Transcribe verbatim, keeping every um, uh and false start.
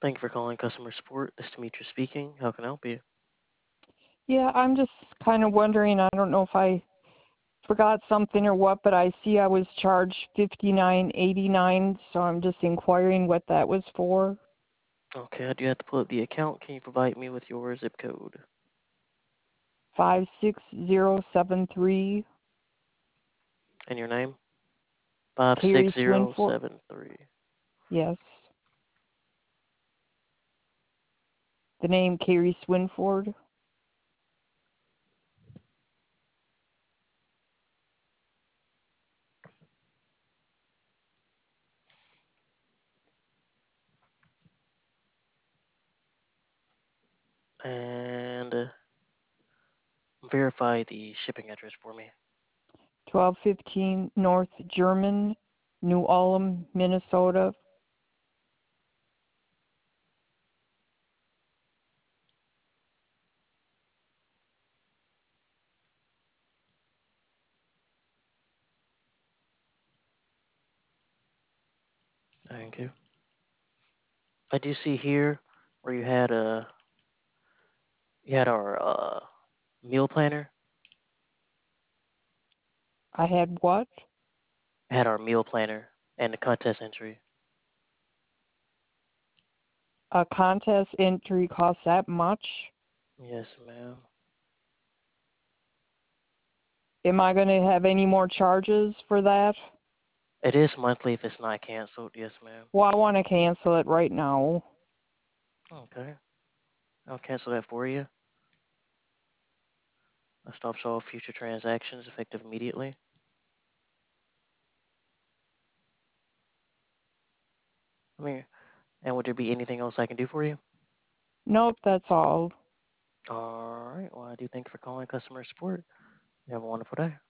Thank you for calling customer support. This is Demetrius speaking. How can I help you? Yeah, I'm just kind of wondering. I don't know if I forgot something or what, but I see I was charged fifty-nine eighty-nine, so I'm just inquiring what that was for. Okay, I do have to pull up the account. Can you provide me with your zip code Five six zero seven three. and your name? Five six Carrie zero Swinford. seven three. Yes. The name Carrie Swinford. And uh, verify the shipping address for me. twelve fifteen North German, New Ulm, Minnesota. Thank you. I do see here where you had a you had our uh, meal planner. I had what? Had our meal planner and the contest entry. A contest entry cost that much? Yes, ma'am. Am I going to have any more charges for that? It is monthly if it's not canceled. Yes, ma'am. Well, I want to cancel it right now. Okay. I'll cancel that for you. I'll stop all future transactions effective immediately. I mean, and would there be anything else I can do for you? Nope, that's all. All right. Well, I do thank you for calling customer support. You have a wonderful day.